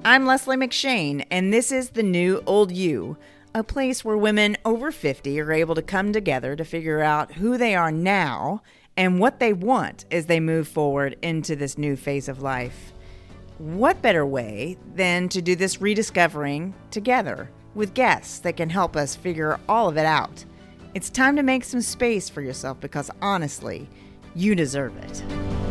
I'm Leslie McShane, and this is The New Old You, a place where women over 50 are able to come together to figure out who they are now and what they want as they move forward into this new phase of life. What better way than to do this rediscovering together with guests that can help us figure all of it out? It's time to make some space for yourself because honestly, you deserve it.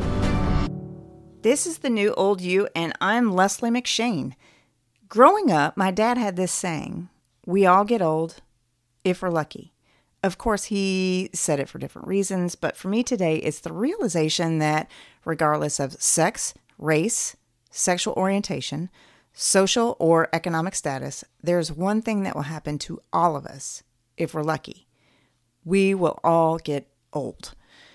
This is The New Old You, and I'm Leslie McShane. Growing up, my dad had this saying, we all get old if we're lucky. Of course, he said it for different reasons, but for me today, it's the realization that regardless of sex, race, sexual orientation, social or economic status, there's one thing that will happen to all of us if we're lucky. We will all get old.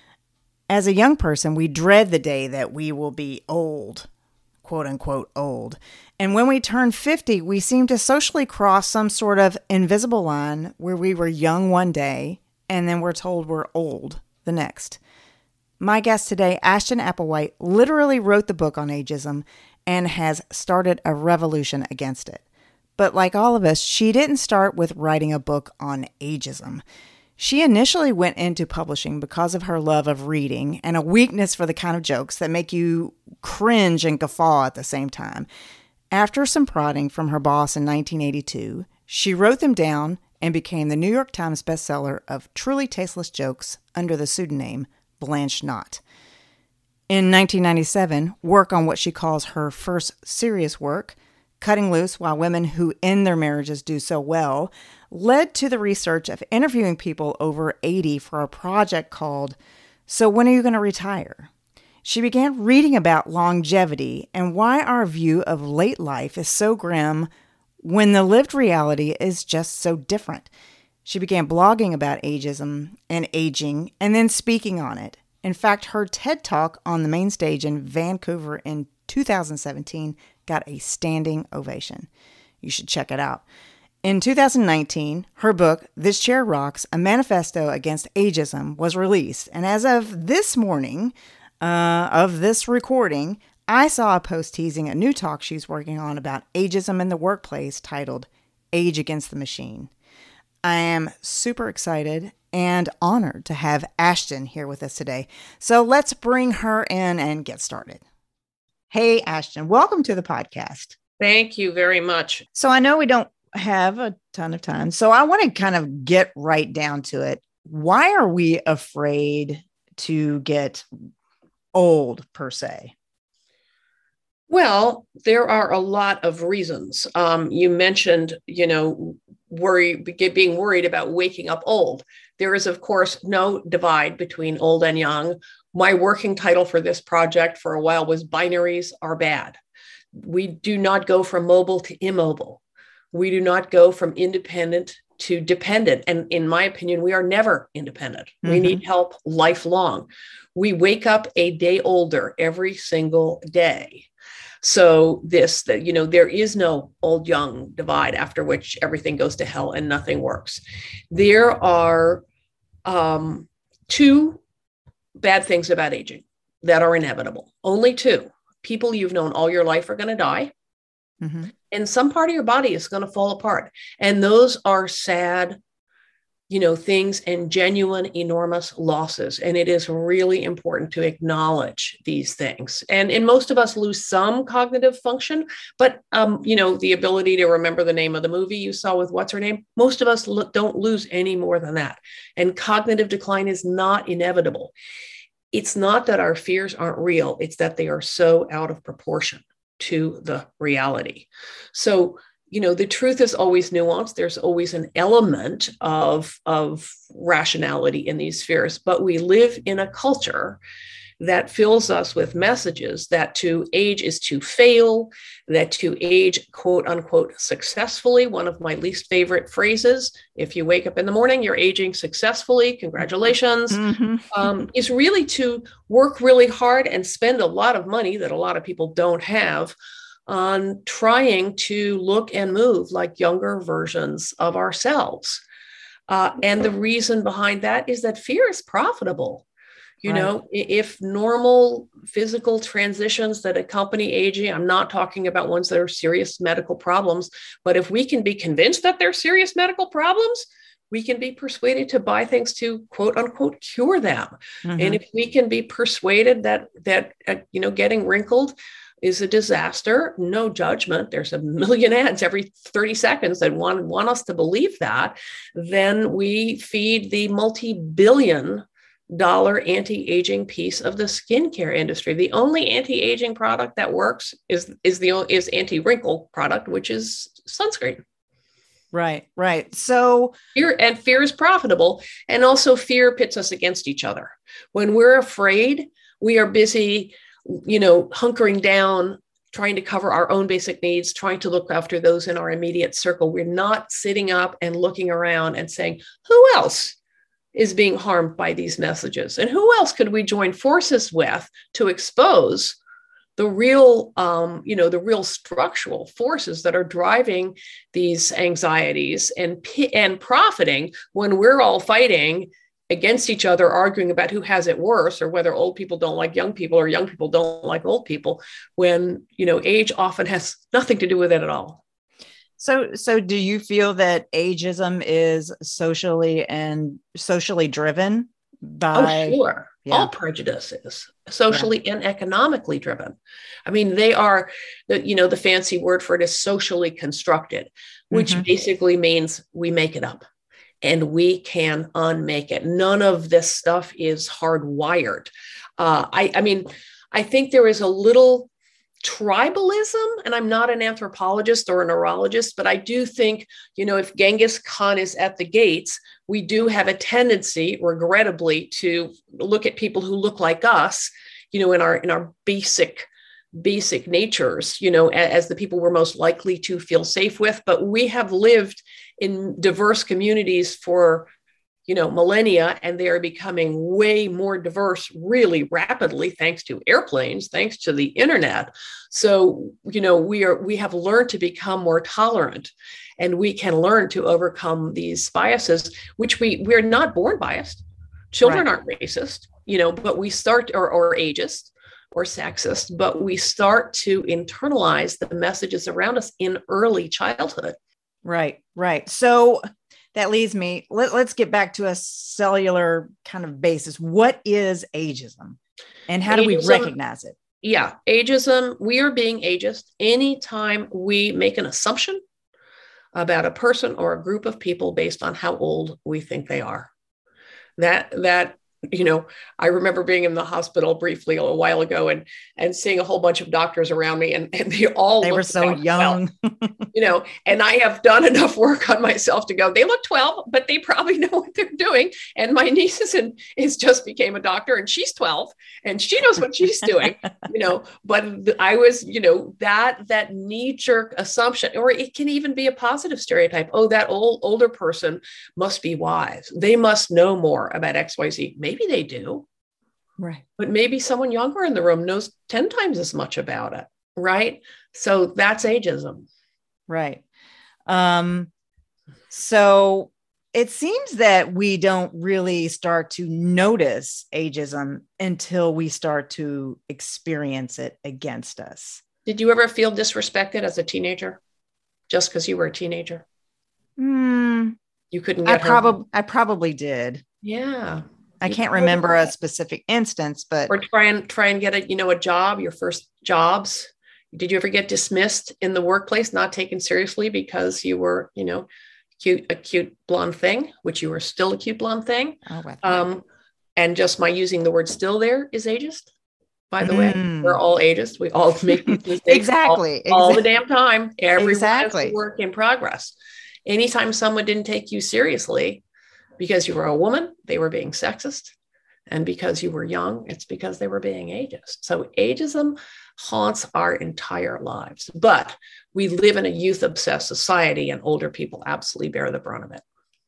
As a young person, we dread the day that we will be old, quote unquote old. And when we turn 50, we seem to socially cross some sort of invisible line where we were young one day and then we're told we're old the next. My guest today, Ashton Applewhite, literally wrote the book on ageism and has started a revolution against it. But like all of us, she didn't start with writing a book on ageism. She initially went into publishing because of her love of reading and a weakness for the kind of jokes that make you cringe and guffaw at the same time. After some prodding from her boss in 1982, she wrote them down and became the New York Times bestseller of Truly Tasteless Jokes under the pseudonym Blanche Knott. In 1997, work on what she calls her first serious work, Cutting Loose While Women Who End Their Marriages Do So Well, led to the research of interviewing people over 80 for a project called So When Are You Going to Retire? She began reading about longevity and why our view of late life is so grim when the lived reality is just so different. She began blogging about ageism and aging and then speaking on it. In fact, her TED Talk on the main stage in Vancouver in 2017 got a standing ovation. You should check it out. In 2019, her book, This Chair Rocks, A Manifesto Against Ageism, was released. And as of this morning, of this recording, I saw a post teasing a new talk she's working on about ageism in the workplace titled Age Against the Machine. I am super excited and honored to have Ashton here with us today. So let's bring her in and get started. Hey, Ashton, welcome to the podcast. Thank you very much. So I know we don't have a ton of time, so I want to kind of get right down to it. Why are we afraid to get old, per se? Well, there are a lot of reasons. You mentioned, being worried about waking up old. There is, of course, no divide between old and young. My working title for this project for a while was Binaries Are Bad. We do not go from mobile to immobile. We do not go from independent to dependent. And in my opinion, we are never independent. We need help lifelong. We wake up a day older every single day. So there is no old young divide after which everything goes to hell and nothing works. There are two bad things about aging that are inevitable. Only two. People you've known all your life are going to die. Mm-hmm. And some part of your body is going to fall apart. And those are sad, things and genuine, enormous losses. And it is really important to acknowledge these things. And most of us lose some cognitive function, but, the ability to remember the name of the movie you saw with what's her name, most of us don't lose any more than that. And cognitive decline is not inevitable. It's not that our fears aren't real. It's that they are so out of proportion to the reality. So, the truth is always nuanced. There's always an element of rationality in these fears, but we live in a culture that fills us with messages that to age is to fail, that to age, quote unquote, successfully. One of my least favorite phrases, if you wake up in the morning, you're aging successfully, congratulations, is really to work really hard and spend a lot of money that a lot of people don't have on trying to look and move like younger versions of ourselves. And the reason behind that is that fear is profitable. You know, if normal physical transitions that accompany aging, I'm not talking about ones that are serious medical problems, but if we can be convinced that they're serious medical problems, we can be persuaded to buy things to quote unquote cure them. Mm-hmm. And if we can be persuaded that getting wrinkled is a disaster, no judgment. There's a million ads every 30 seconds that want us to believe that. Then we feed the multi-billion-dollar anti-aging piece of the skincare industry. The only anti-aging product that works is anti-wrinkle product, which is sunscreen. Right. So fear is profitable. And also fear pits us against each other. When we're afraid, we are busy, hunkering down, trying to cover our own basic needs, trying to look after those in our immediate circle. We're not sitting up and looking around and saying, who else is being harmed by these messages? And who else could we join forces with to expose the real, the real structural forces that are driving these anxieties and profiting when we're all fighting against each other, arguing about who has it worse, or whether old people don't like young people or young people don't like old people, when, age often has nothing to do with it at all. So do you feel that ageism is socially driven by? Oh, sure. Yeah. All prejudice is socially and economically driven. I mean, they are, the fancy word for it is socially constructed, which basically means we make it up. And we can unmake it. None of this stuff is hardwired. I think there is a little tribalism, and I'm not an anthropologist or a neurologist, but I do think, if Genghis Khan is at the gates, we do have a tendency, regrettably, to look at people who look like us, in our basic natures, as the people we're most likely to feel safe with. But we have lived in diverse communities for, millennia, and they are becoming way more diverse really rapidly, thanks to airplanes, thanks to the internet. So, we have learned to become more tolerant, and we can learn to overcome these biases, which we're not born biased. Children aren't racist, but we start, or ageist or sexist, but we start to internalize the messages around us in early childhood. Right. So that leads me, let's get back to a cellular kind of basis. What is ageism, and how do we recognize it? Yeah, ageism, we are being ageist anytime we make an assumption about a person or a group of people based on how old we think they are. That I remember being in the hospital briefly a while ago and seeing a whole bunch of doctors around me, and they were so young, and I have done enough work on myself to go, they look 12, but they probably know what they're doing. And my niece is just became a doctor, and she's 12 and she knows what she's doing, but I was, that knee-jerk assumption, or it can even be a positive stereotype. Oh, that older person must be wise. They must know more about XYZ. Maybe they do. Right. But maybe someone younger in the room knows 10 times as much about it. Right. So that's ageism. Right. So it seems that we don't really start to notice ageism until we start to experience it against us. Did you ever feel disrespected as a teenager? Just because you were a teenager? You couldn't get I probably did. Yeah. I can't remember a specific instance, but or try and get a job, your first jobs. Did you ever get dismissed in the workplace, not taken seriously because you were, a cute blonde thing, which you were still a cute blonde thing? Oh, and just my using the word "still" there is ageist. By the way, we're all ageist. We all make these mistakes exactly all the damn time. Everyone exactly. has a work in progress. Anytime someone didn't take you seriously because you were a woman, they were being sexist. And because you were young, it's because they were being ageist. So ageism haunts our entire lives. But we live in a youth-obsessed society, and older people absolutely bear the brunt of it.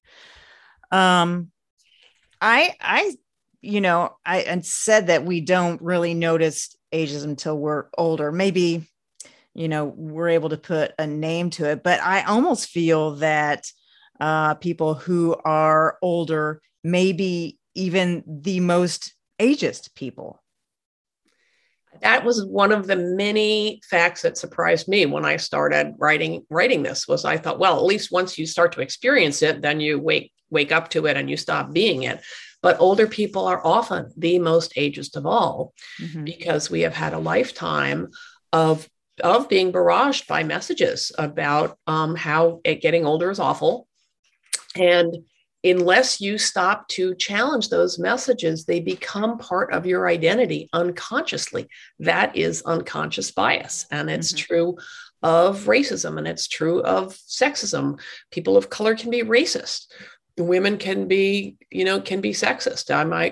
I said that we don't really notice ageism until we're older. Maybe, we're able to put a name to it. But I almost feel that people who are older, maybe even the most ageist people? That was one of the many facts that surprised me when I started writing this. Was I thought, well, at least once you start to experience it, then you wake up to it and you stop being it. But older people are often the most ageist of all, because we have had a lifetime of being barraged by messages about how getting older is awful. And unless you stop to challenge those messages, they become part of your identity unconsciously. That is unconscious bias. And it's true of racism, and it's true of sexism. People of color can be racist. Women can be sexist.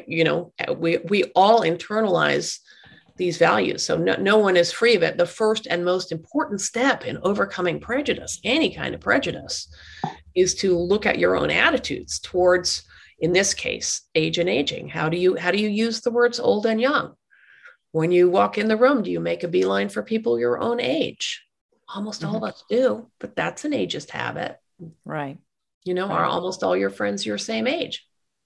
We all internalize these values. So no one is free of it. The first and most important step in overcoming prejudice, any kind of prejudice, is to look at your own attitudes towards, in this case, age and aging. How do you use the words old and young? When you walk in the room, do you make a beeline for people your own age? Almost all of us do, but that's an ageist habit. Right. Are almost all your friends your same age?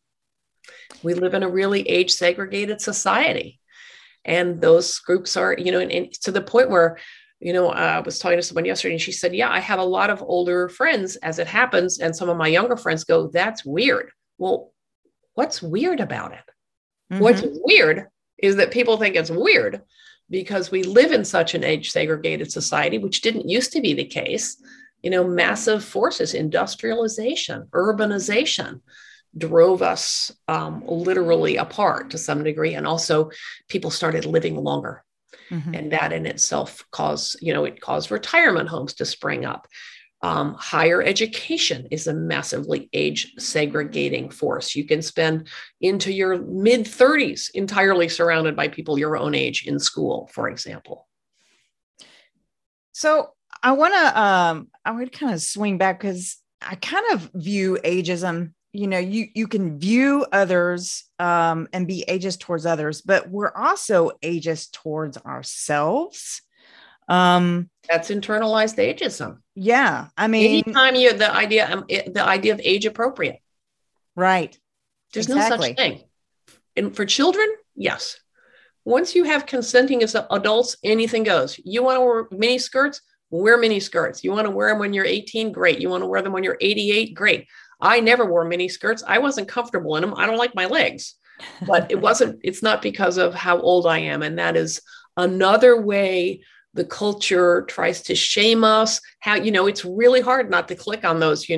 We live in a really age segregated society. And those groups are, and to the point where, I was talking to someone yesterday and she said, yeah, I have a lot of older friends as it happens. And some of my younger friends go, that's weird. Well, what's weird about it? What's weird is that people think it's weird because we live in such an age segregated society, which didn't used to be the case. Massive forces, industrialization, urbanization, drove us literally apart to some degree. And also people started living longer. And that in itself caused retirement homes to spring up. Higher education is a massively age segregating force. You can spend into your mid 30s entirely surrounded by people your own age in school, for example. So I would kind of swing back, because I kind of view ageism, you can view others and be ageist towards others, but we're also ageist towards ourselves. That's internalized ageism. Yeah. I mean, anytime the idea of age appropriate. Right. There's no such thing. And for children, yes. Once you have consenting as adults, anything goes. You want to wear mini skirts? Wear mini skirts. You want to wear them when you're 18? Great. You want to wear them when you're 88? Great. I never wore mini skirts. I wasn't comfortable in them. I don't like my legs, but it's not because of how old I am. And that is another way the culture tries to shame us. It's really hard not to click on those,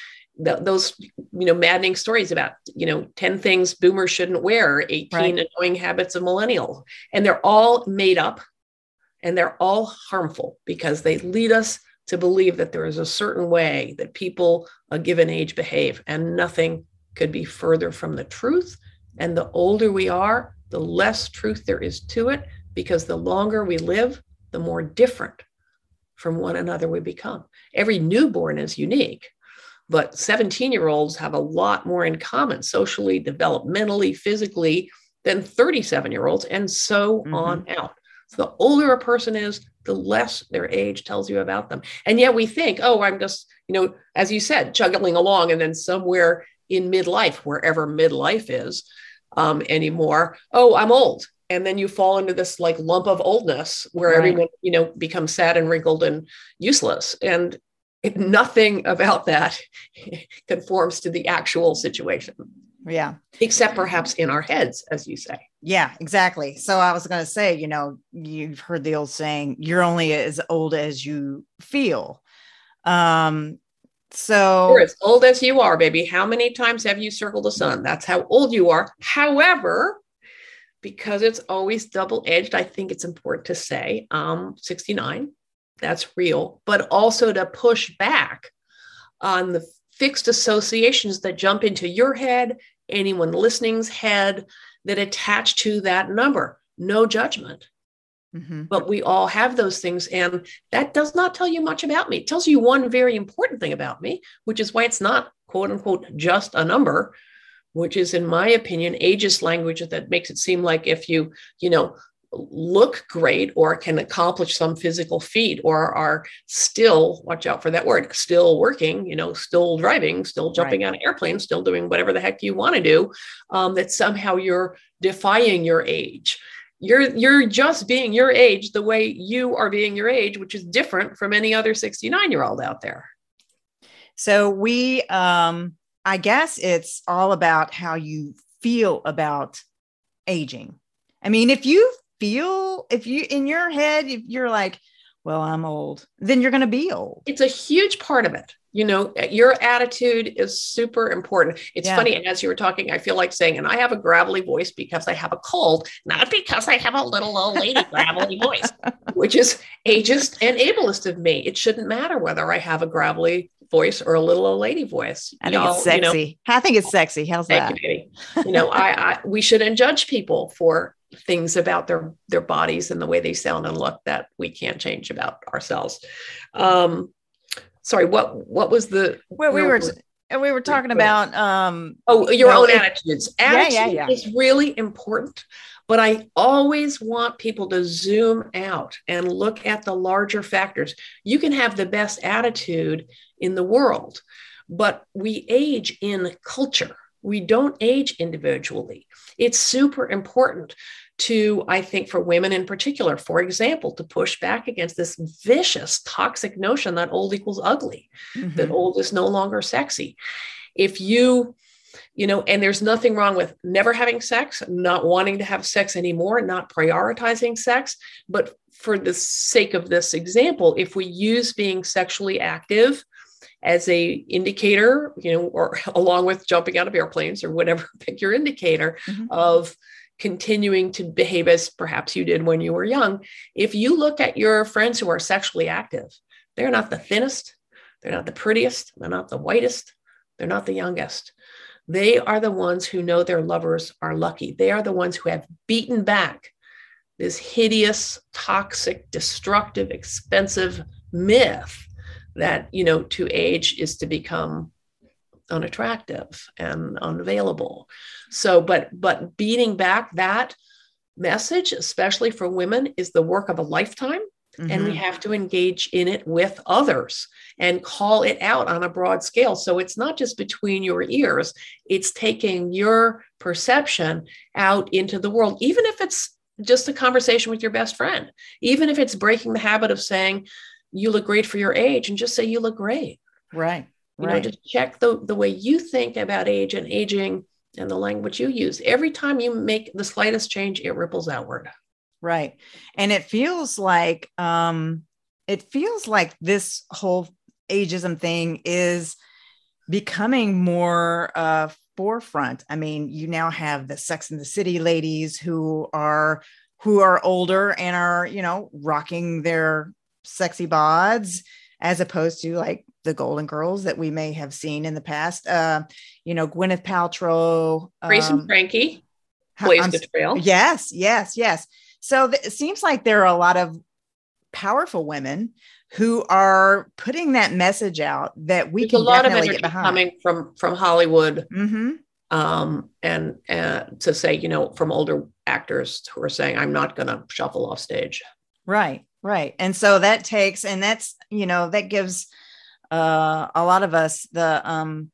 maddening stories about, 10 things boomers shouldn't wear, 18 annoying habits of millennials. And they're all made up and they're all harmful because they lead us to believe that there is a certain way that people a given age behave, and nothing could be further from the truth. And the older we are, the less truth there is to it, because the longer we live, the more different from one another we become. Every newborn is unique, but 17-year-olds have a lot more in common socially, developmentally, physically than 37-year-olds, and so on out. So the older a person is, the less their age tells you about them. And yet we think, oh, I'm just, as you said, chugging along, and then somewhere in midlife, wherever midlife is anymore, oh, I'm old. And then you fall into this like lump of oldness where everyone, becomes sad and wrinkled and useless. And nothing about that conforms to the actual situation. Yeah. Except perhaps in our heads, as you say. Yeah, exactly. So I was going to say, you've heard the old saying, you're only as old as you feel. So you're as old as you are, baby. How many times have you circled the sun? That's how old you are. However, because it's always double-edged, I think it's important to say 69, that's real, but also to push back on the fixed associations that jump into your head, anyone listening's head, that attach to that number. No judgment. But we all have those things. And that does not tell you much about me. It tells you one very important thing about me, which is why it's not, quote unquote, just a number, which is, in my opinion, ageist language that makes it seem like if you, look great or can accomplish some physical feat or are still, watch out for that word, still working, still driving, still jumping out of airplanes, still doing whatever the heck you want to do, that somehow you're defying your age. You're just being your age the way you are being your age, which is different from any other 69-year-old out there. So I guess it's all about how you feel about aging. I mean, if you in your head, if you're like, well, I'm old, then you're going to be old. It's a huge part of it. Your attitude is super important. It's funny, as you were talking, I feel like saying, and I have a gravelly voice because I have a cold, not because I have a little old lady gravelly voice, which is ageist and ableist of me. It shouldn't matter whether I have a gravelly voice or a little old lady voice. I think it's sexy. I think it's sexy. How's that? Thank you, baby. We shouldn't judge people for things about their bodies and the way they sound and look that we can't change about ourselves. Sorry, what was the? Well, we were talking about your own attitudes. Attitude is really important, but I always want people to zoom out and look at the larger factors. You can have the best attitude in the world, but we age in culture. We don't age individually. It's super important to, I think, for women in particular, for example, to push back against this vicious, toxic notion that old equals ugly, that old is no longer sexy. If you, and there's nothing wrong with never having sex, not wanting to have sex anymore, not prioritizing sex. But for the sake of this example, if we use being sexually active as a indicator, or along with jumping out of airplanes or whatever, pick your indicator of continuing to behave as perhaps you did when you were young. If you look at your friends who are sexually active, they're not the thinnest, they're not the prettiest, they're not the whitest, they're not the youngest. They are the ones who know their lovers are lucky. They are the ones who have beaten back this hideous, toxic, destructive, expensive myth that, to age is to become unattractive and unavailable. So, but beating back that message, especially for women, is the work of a lifetime. And we have to engage in it with others and call it out on a broad scale. So it's not just between your ears, it's taking your perception out into the world, even if it's just a conversation with your best friend, even if it's breaking the habit of saying, you look great for your age, and just say, you look great. Right. Just check the way you think about age and aging and the language you use. Every time you make the slightest change, it ripples outward. Right. And it feels like this whole ageism thing is becoming more forefront. I mean, you now have the Sex and the City ladies who are older and are, rocking their sexy bods, as opposed to like the Golden Girls that we may have seen in the past. Gwyneth Paltrow, Grace and Frankie blazed the trail. Yes. So it seems like there are a lot of powerful women who are putting that message out that we can definitely get behind. Coming from Hollywood, and to say, from older actors who are saying, I'm not going to shuffle off stage. Right. And so that takes, and that's, that gives a lot of us the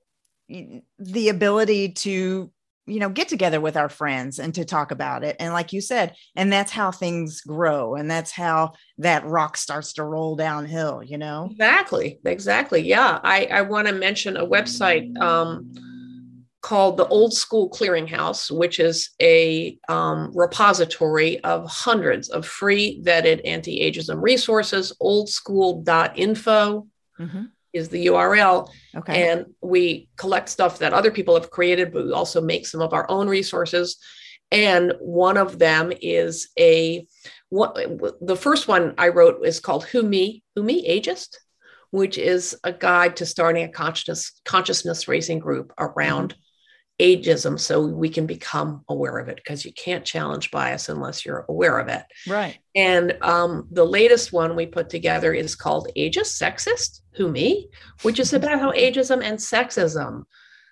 ability to, get together with our friends and to talk about it. And like you said, and that's how things grow. And that's how that rock starts to roll downhill, Exactly. Yeah. I want to mention a website called the Old School Clearinghouse, which is a repository of hundreds of free vetted anti-ageism resources. Oldschool.info is the URL. Okay. And we collect stuff that other people have created, but we also make some of our own resources. And one of them is the first one I wrote is called Who Me Ageist, which is a guide to starting a consciousness raising group around ageism, so we can become aware of it, because you can't challenge bias unless you're aware of it. Right. And the latest one we put together is called Ageist Sexist, Who Me, which is about how ageism and sexism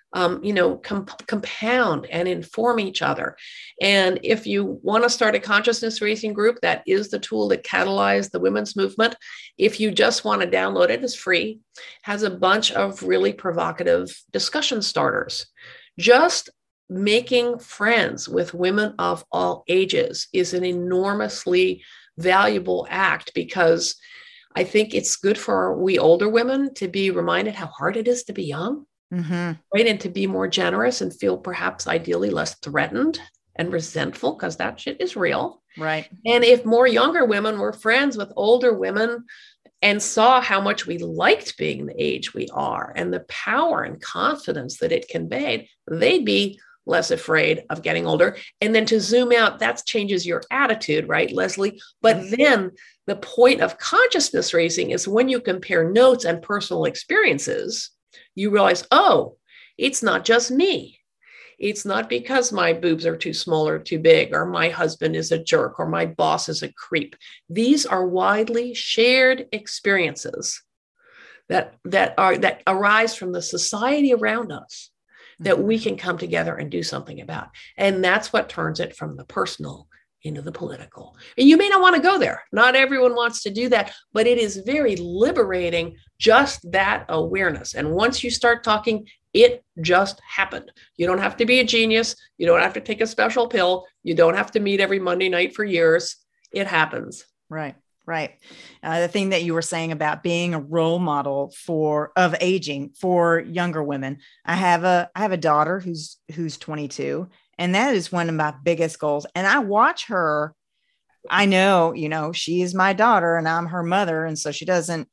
compound and inform each other. And if you want to start a consciousness raising group, that is the tool that catalyzed the women's movement. If you just want to download it, it's free, has a bunch of really provocative discussion starters. Just making friends with women of all ages is an enormously valuable act, because I think it's good for we older women to be reminded how hard it is to be young. Mm-hmm. Right. And to be more generous and feel perhaps ideally less threatened and resentful, because that shit is real. Right. And if more younger women were friends with older women and saw how much we liked being the age we are and the power and confidence that it conveyed, they'd be less afraid of getting older. And then to zoom out, that changes your attitude, right, Leslie? But then the point of consciousness raising is when you compare notes and personal experiences, you realize, oh, it's not just me. It's not because my boobs are too small or too big, or my husband is a jerk, or my boss is a creep. These are widely shared experiences that arise from the society around us that we can come together and do something about. And that's what turns it from the personal into the political. And you may not want to go there. Not everyone wants to do that, but it is very liberating, just that awareness. And once you start talking, it just happened. You don't have to be a genius. You don't have to take a special pill. You don't have to meet every Monday night for years. It happens. Right. Right. The thing that you were saying about being a role model of aging for younger women. I have a daughter who's 22, and that is one of my biggest goals. And I watch her. I know, she is my daughter and I'm her mother. And so she doesn't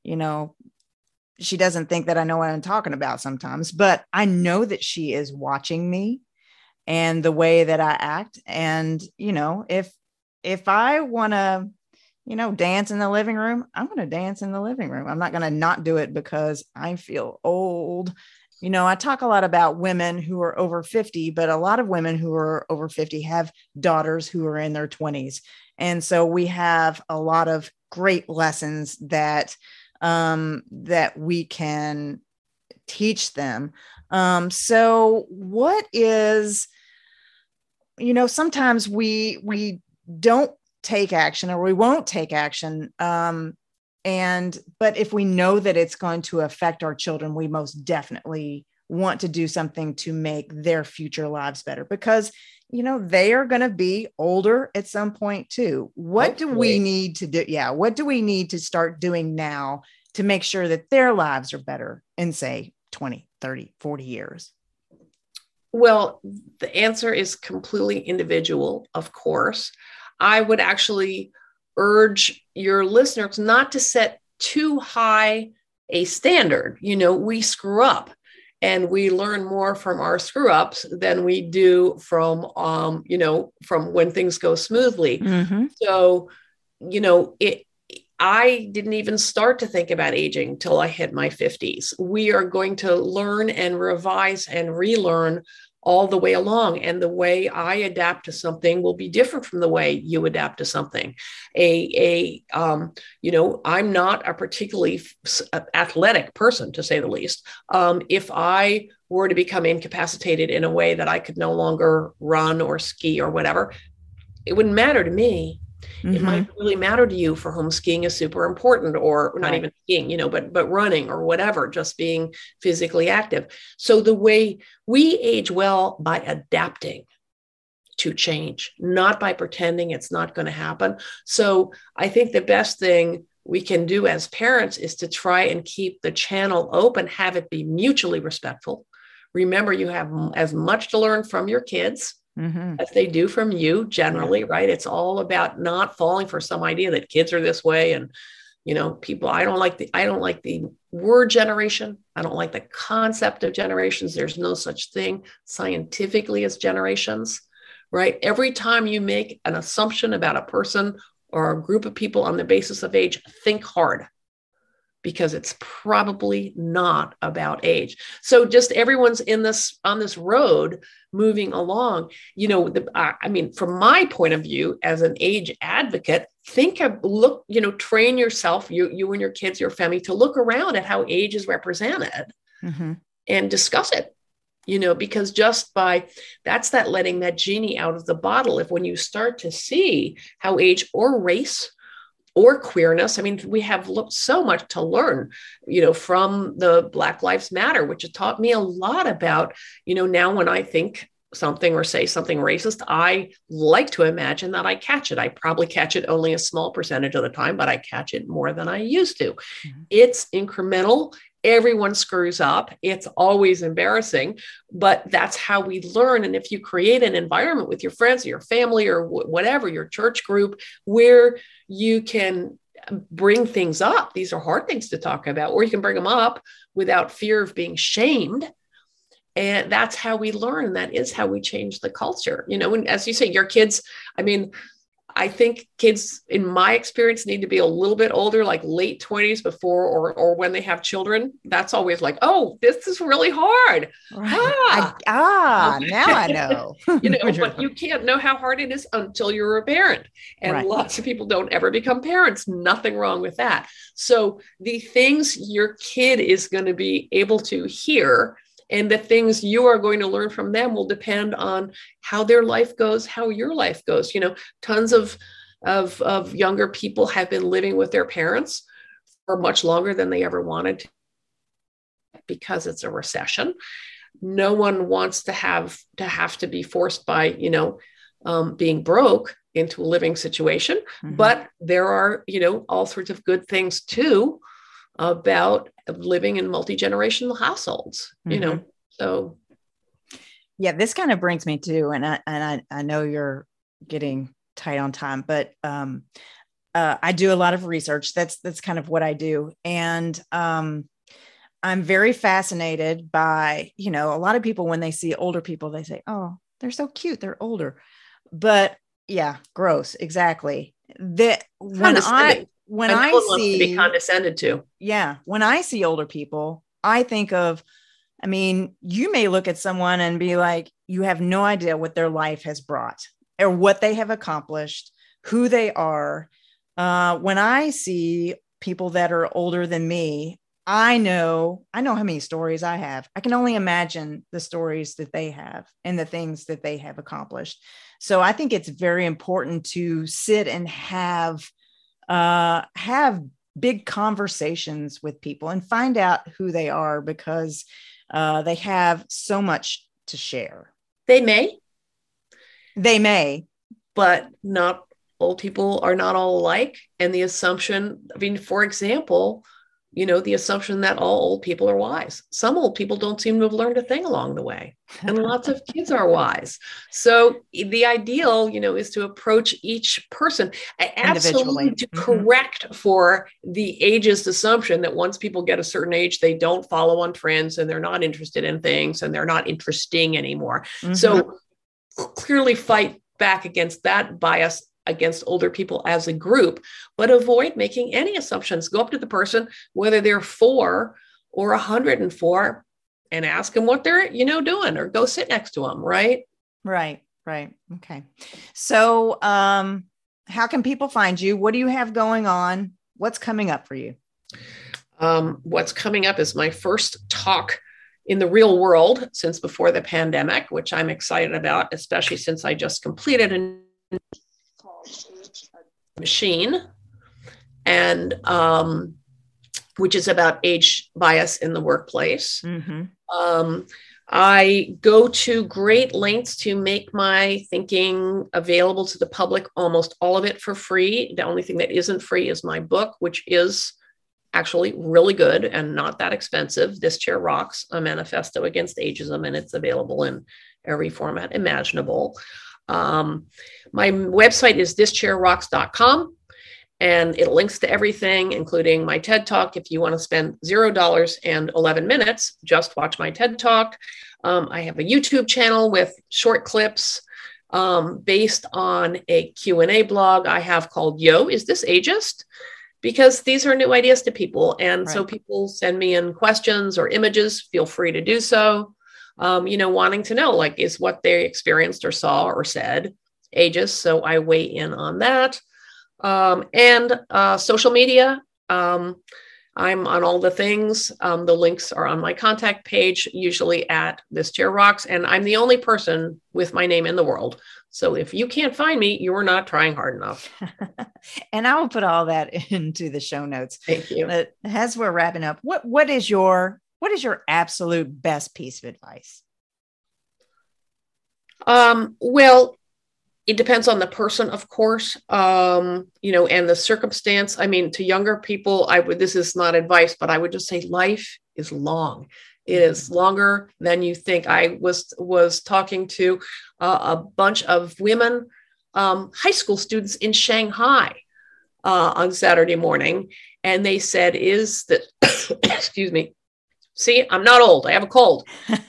think that I know what I'm talking about sometimes, but I know that she is watching me and the way that I act. And, if I want to, dance in the living room, I'm going to dance in the living room. I'm not going to not do it because I feel old. I talk a lot about women who are over 50, but a lot of women who are over 50 have daughters who are in their 20s. And so we have a lot of great lessons that we can teach them. So what is, sometimes we don't take action, or we won't take action. But if we know that it's going to affect our children, we most definitely want to do something to make their future lives better, because, they are going to be older at some point too. What do we need to do? Yeah. What do we need to start doing now to make sure that their lives are better in, say, 20, 30, 40 years? Well, the answer is completely individual, of course. I would actually urge your listeners not to set too high a standard. We screw up and we learn more from our screw ups than we do from when things go smoothly. Mm-hmm. So, I didn't even start to think about aging till I hit my 50s. We are going to learn and revise and relearn all the way along. And the way I adapt to something will be different from the way you adapt to something. I'm not a particularly athletic person, to say the least. If I were to become incapacitated in a way that I could no longer run or ski or whatever, it wouldn't matter to me. Mm-hmm. It might really matter to you, for whom skiing is super important, or not even skiing, but running or whatever, just being physically active. So the way we age well, by adapting to change, not by pretending it's not going to happen. So I think the best thing we can do as parents is to try and keep the channel open, have it be mutually respectful. Remember, you have as much to learn from your kids as they do from you generally, right? It's all about not falling for some idea that kids are this way. And, people, I don't like the word generation. I don't like the concept of generations. There's no such thing scientifically as generations, right? Every time you make an assumption about a person or a group of people on the basis of age, think hard, because it's probably not about age. So just everyone's on this road moving along. From my point of view as an age advocate, train yourself, you and your kids, your family, to look around at how age is represented and discuss it. because that's that letting that genie out of the bottle. If when you start to see how age or race or queerness, I mean, we have so much to learn, from the Black Lives Matter, which has taught me a lot about, now when I think something or say something racist, I like to imagine that I catch it. I probably catch it only a small percentage of the time, but I catch it more than I used to. Mm-hmm. It's incremental. Everyone screws up. It's always embarrassing, but that's how we learn. And if you create an environment with your friends or your family or whatever, your church group, where you can bring things up, these are hard things to talk about, or you can bring them up without fear of being shamed. And that's how we learn. And that is how we change the culture. And as you say, your kids, I mean, I think kids, in my experience, need to be a little bit older, like late 20s before or when they have children. That's always like, oh, this is really hard. Right. Now I know. But you can't know how hard it is until you're a parent. And lots of people don't ever become parents. Nothing wrong with that. So the things your kid is going to be able to hear and the things you are going to learn from them will depend on how their life goes, how your life goes. Tons of younger people have been living with their parents for much longer than they ever wanted to, because it's a recession. No one wants to have to be forced by, being broke into a living situation. Mm-hmm. But there are, all sorts of good things too about living in multi-generational households, mm-hmm. So. Yeah, this kind of brings me to, and I know you're getting tight on time, but I do a lot of research. That's kind of what I do. And I'm very fascinated by, a lot of people, when they see older people, they say, oh, they're so cute, they're older. But yeah, gross. Exactly. When I see, to be condescended to. Yeah. When I see older people, I think of, you may look at someone and be like, you have no idea what their life has brought or what they have accomplished, who they are. When I see people that are older than me, I know how many stories I have. I can only imagine the stories that they have and the things that they have accomplished. So I think it's very important to sit and have big conversations with people and find out who they are, because they have so much to share. They may, but not old people are not all alike. And the assumption, for example, the assumption that all old people are wise. Some old people don't seem to have learned a thing along the way, and lots of kids are wise. So the ideal, is to approach each person absolutely to correct for the ageist assumption that once people get a certain age, they don't follow on trends and they're not interested in things and they're not interesting anymore. Mm-hmm. So clearly fight back against that bias against older people as a group, but avoid making any assumptions. Go up to the person, whether they're 4 or 104, and ask them what they're, doing, or go sit next to them. Right. Okay. So, how can people find you? What do you have going on? What's coming up for you? What's coming up is my first talk in the real world since before the pandemic, which I'm excited about, especially since I just completed a machine, and which is about age bias in the workplace. Mm-hmm. I go to great lengths to make my thinking available to the public, almost all of it for free. The only thing that isn't free is my book, which is actually really good and not that expensive. This Chair Rocks, a manifesto against ageism, and it's available in every format imaginable. My website is thischairrocks.com, and it links to everything, including my TED Talk. If you want to spend $0 and 11 minutes, just watch my TED Talk. I have a YouTube channel with short clips based on a Q&A blog I have called Yo, Is This Ageist? Because these are new ideas to people. And so people send me in questions or images, feel free to do so. Wanting to know, is what they experienced or saw or said ageist. So I weigh in on that. And social media. I'm on all the things. The links are on my contact page, usually at This Chair Rocks. And I'm the only person with my name in the world. So if you can't find me, you're not trying hard enough. And I will put all that into the show notes. Thank you. But as we're wrapping up, what is your absolute best piece of advice? Well, it depends on the person, of course, and the circumstance. I mean, to younger people, this is not advice, but I would just say life is long. It is longer than you think. I was talking to a bunch of women, high school students in Shanghai on Saturday morning. And they said, is that, excuse me, see, I'm not old. I have a cold.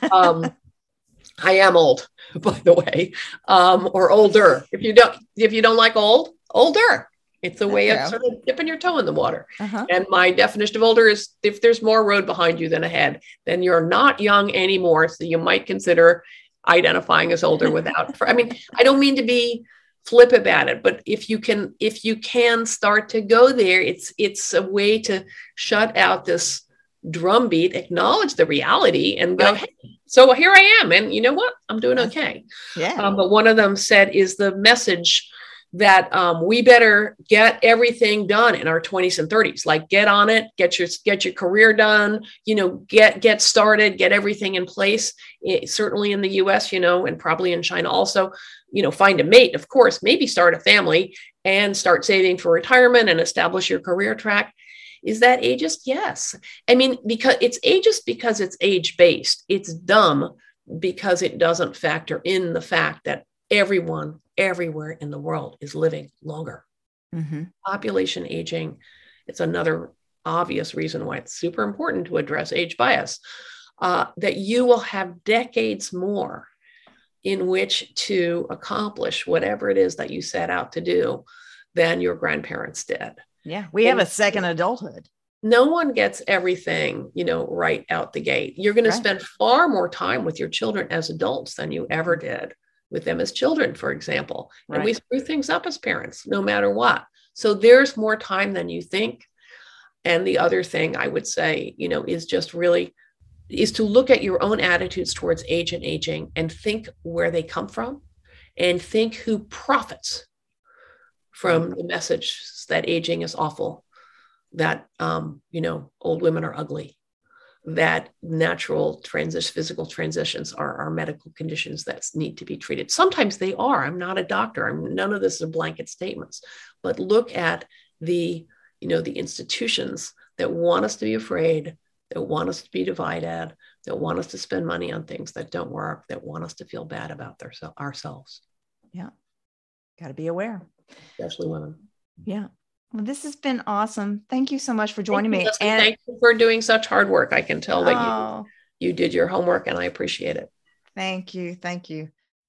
I am old, by the way, or older. If you don't like older. It's a way of sort of dipping your toe in the water. Uh-huh. And my definition of older is if there's more road behind you than ahead, then you're not young anymore. So you might consider identifying as older without. I don't mean to be flip about it, but if you can start to go there, it's a way to shut out this drumbeat, acknowledge the reality, and go, hey, so here I am, and you know what? I'm doing okay. Yeah. But one of them said is the message that we better get everything done in our 20s and 30s. Like, get on it, get your career done, get started, get everything in place. Certainly in the US, and probably in China also, find a mate, of course, maybe start a family and start saving for retirement and establish your career track. Is that ageist? Yes. Because it's ageist because it's age-based. It's dumb because it doesn't factor in the fact that everyone everywhere in the world is living longer. Mm-hmm. Population aging, it's another obvious reason why it's super important to address age bias, that you will have decades more in which to accomplish whatever it is that you set out to do than your grandparents did. Yeah, we have a second adulthood. No one gets everything, right out the gate. You're going to spend far more time with your children as adults than you ever did with them as children, for example. Right. And we screw things up as parents, no matter what. So there's more time than you think. And the other thing I would say, is to look at your own attitudes towards age and aging and think where they come from and think who profits from the message that aging is awful, that, old women are ugly, that natural physical transitions are medical conditions that need to be treated. Sometimes they are. I'm not a doctor. None of this are blanket statements, but look at the institutions that want us to be afraid, that want us to be divided, that want us to spend money on things that don't work, that want us to feel bad about ourselves. Yeah. Got to be aware. Especially women. Yeah. Well, this has been awesome. Thank you so much for joining me. And thank you for doing such hard work. I can tell that you did your homework, and I appreciate it. Thank you. Thank you.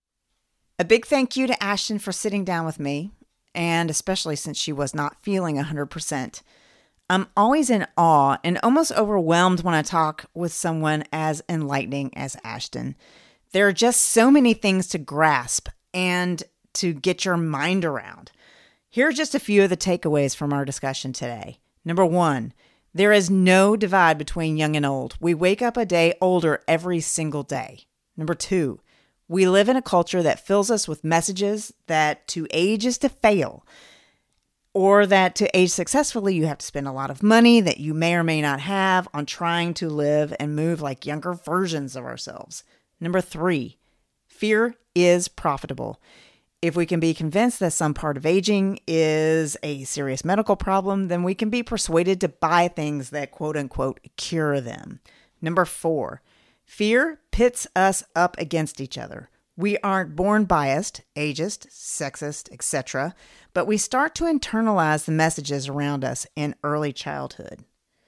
A big thank you to Ashton for sitting down with me, and especially since she was not feeling 100%. I'm always in awe and almost overwhelmed when I talk with someone as enlightening as Ashton. There are just so many things to grasp and to get your mind around. Here are just a few of the takeaways from our discussion today. Number 1, there is no divide between young and old. We wake up a day older every single day. Number 2, we live in a culture that fills us with messages that to age is to fail, or that to age successfully, you have to spend a lot of money that you may or may not have on trying to live and move like younger versions of ourselves. Number 3, fear is profitable. If we can be convinced that some part of aging is a serious medical problem, then we can be persuaded to buy things that quote unquote cure them. Number 4, fear pits us up against each other. We aren't born biased, ageist, sexist, etc., but we start to internalize the messages around us in early childhood.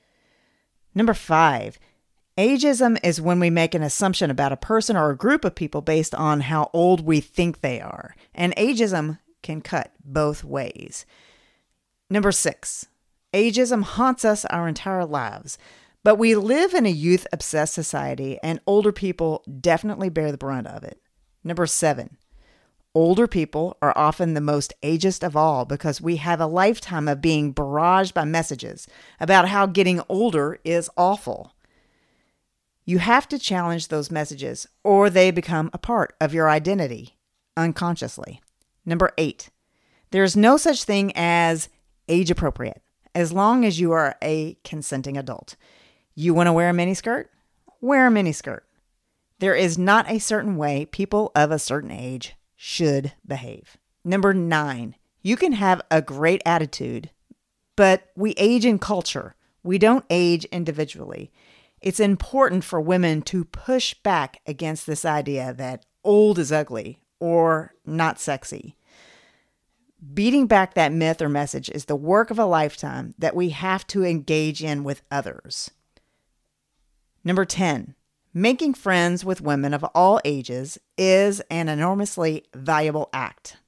Number 5, ageism is when we make an assumption about a person or a group of people based on how old we think they are. And ageism can cut both ways. Number 6, ageism haunts us our entire lives. But we live in a youth-obsessed society, and older people definitely bear the brunt of it. Number 7, Older people are often the most ageist of all because we have a lifetime of being barraged by messages about how getting older is awful. You have to challenge those messages or they become a part of your identity unconsciously. Number 8, there's no such thing as age appropriate as long as you are a consenting adult. You want to wear a miniskirt? Wear a miniskirt. There is not a certain way people of a certain age should behave. Number 9, you can have a great attitude, but we age in culture. We don't age individually. It's important for women to push back against this idea that old is ugly or not sexy. Beating back that myth or message is the work of a lifetime that we have to engage in with others. Number 10, making friends with women of all ages is an enormously valuable act.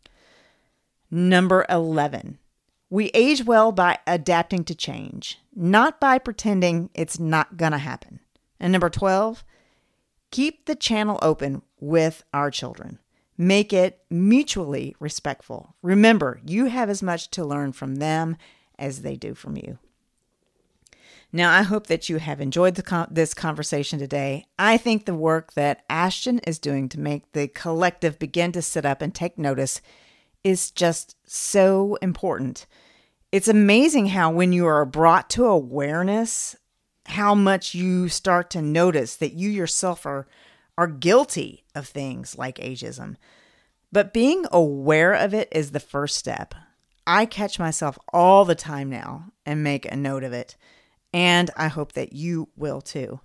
Number 11, we age well by adapting to change, not by pretending it's not going to happen. And number 12, keep the channel open with our children. Make it mutually respectful. Remember, you have as much to learn from them as they do from you. Now, I hope that you have enjoyed this conversation today. I think the work that Ashton is doing to make the collective begin to sit up and take notice is just so important. It's amazing how when you are brought to awareness, how much you start to notice that you yourself are guilty of things like ageism. But being aware of it is the first step. I catch myself all the time now and make a note of it. And I hope that you will too.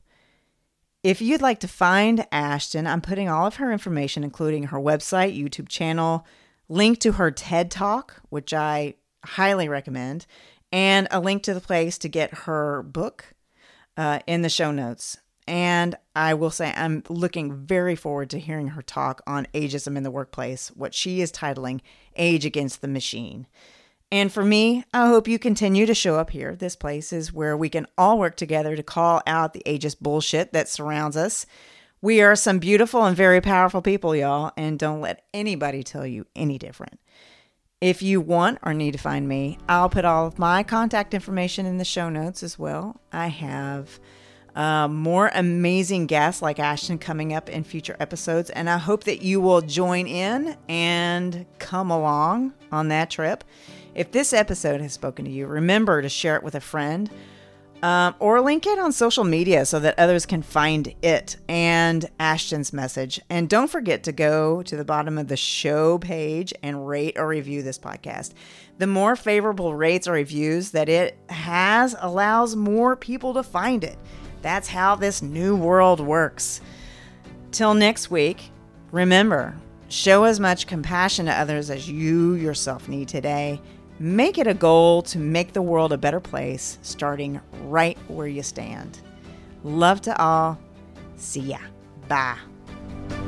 If you'd like to find Ashton, I'm putting all of her information, including her website, YouTube channel, link to her TED Talk, which I highly recommend, and a link to the place to get her book in the show notes. And I will say I'm looking very forward to hearing her talk on ageism in the workplace, what she is titling Age Against the Machine. And for me, I hope you continue to show up here. This place is where we can all work together to call out the ageist bullshit that surrounds us. We are some beautiful and very powerful people, y'all, and don't let anybody tell you any different. If you want or need to find me, I'll put all of my contact information in the show notes as well. I have more amazing guests like Ashton coming up in future episodes, and I hope that you will join in and come along on that trip. If this episode has spoken to you, remember to share it with a friend or link it on social media so that others can find it and Ashton's message. And don't forget to go to the bottom of the show page and rate or review this podcast. The more favorable rates or reviews that it has allows more people to find it. That's how this new world works. Till next week, remember, show as much compassion to others as you yourself need today. Make it a goal to make the world a better place, starting right where you stand. Love to all. See ya. Bye.